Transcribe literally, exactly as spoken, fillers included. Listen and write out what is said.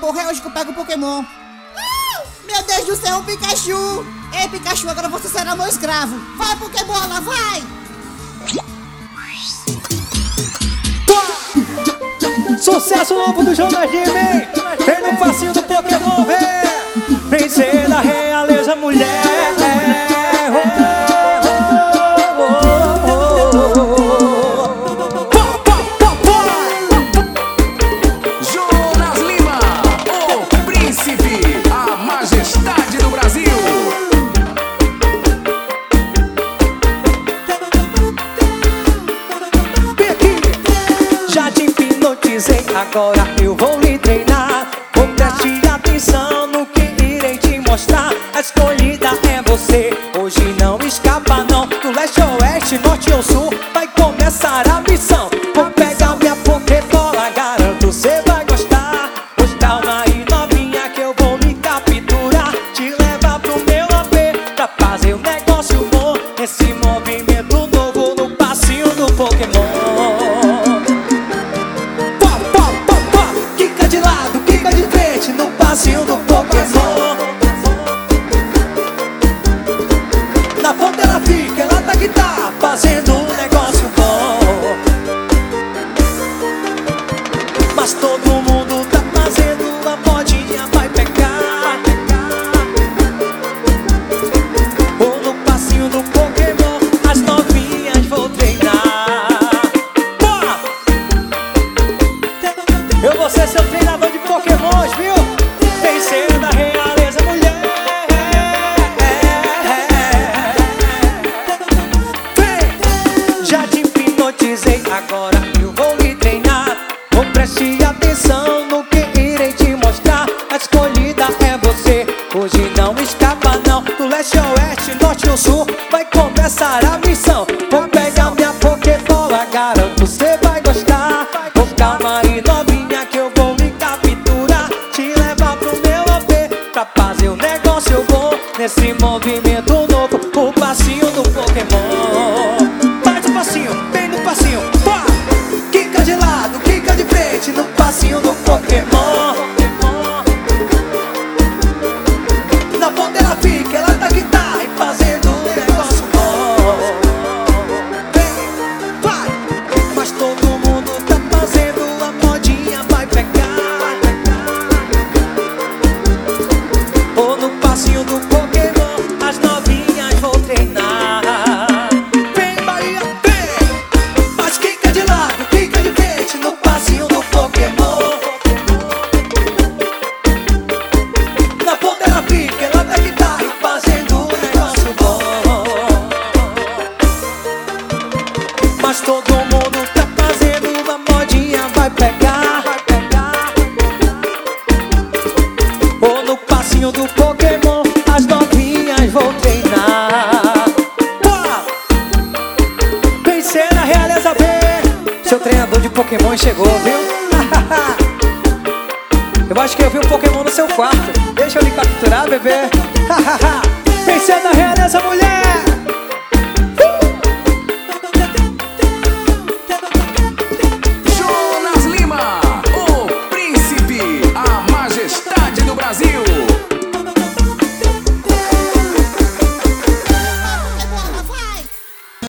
porra, é hoje que eu pego o Pokémon. Meu Deus do céu, um Pikachu! Ei, Pikachu, agora você será meu escravo. Vai, Pokébola, vai! Sucesso novo do Jonas Jimmy. Vem no passinho do Pokémon, vem. Vem ser da realeza, mulher. Agora eu vou lhe treinar. Vou preste atenção no que irei te mostrar. A escolhida é você, hoje não escapa não. Do leste ao oeste, norte ou sul, vai começar a missão. Vou pegar minha Pokébola, garanto cê vai gostar. Pois calma aí novinha que eu vou me capturar. Te levar pro meu A P pra fazer um negócio bom. Esse movimento novo no passinho do Pokémon. No passinho do Pokémon. Na ponta ela fica, ela tá que tá fazendo um negócio bom. Mas todo mundo tá fazendo a modinha, vai pegar. Ou no passinho do Pokémon, as novinhas vou treinar. Bora! Eu vou ser seu treinador de Pokémons, viu? Vem ser da realeza, mulher. Vem! Já te hipnotizei, agora eu vou lhe treinar. Vou preste atenção no que irei te mostrar. A escolhida é você, hoje não escapa não. Do leste ao oeste, norte ou sul, vai começar a missão. Vou pegar minha Pokébola, garanto cê vai gostar. Vou calma aí novinha que eu vou me capturar. Te levar pro meu A P pra fazer um negócio bom. Nesse movimento novo, o passinho do Pokémon. Faz o passinho, vem no passinho, pá! Quica de lado, quica de frente no passinho do Pokémon. Na ponta ela fica, ela tá que tá e fazendo um negócio bom. Vem, vai! Mas todo mundo tá fazendo a modinha, vai pegar. Ou no passinho do Pokémon, as novinhas vou treinar. Vem Bahia, vem! Mas quica de lado, quica de frente no passinho do Pokémon. Na ponta ela fica, ela tá que tá e fazendo um negócio bom. Mas todo mundo tá fazendo uma modinha, vai pegar. Ou no passinho do Pokémon, as novinhas vou treinar. Uau! Vencer na realeza, vem! Seu treinador de Pokémon chegou, viu? Eu acho que eu vi um Pokémon no seu quarto. Deixa eu lhe capturar, bebê. Vencer na realeza, mulher!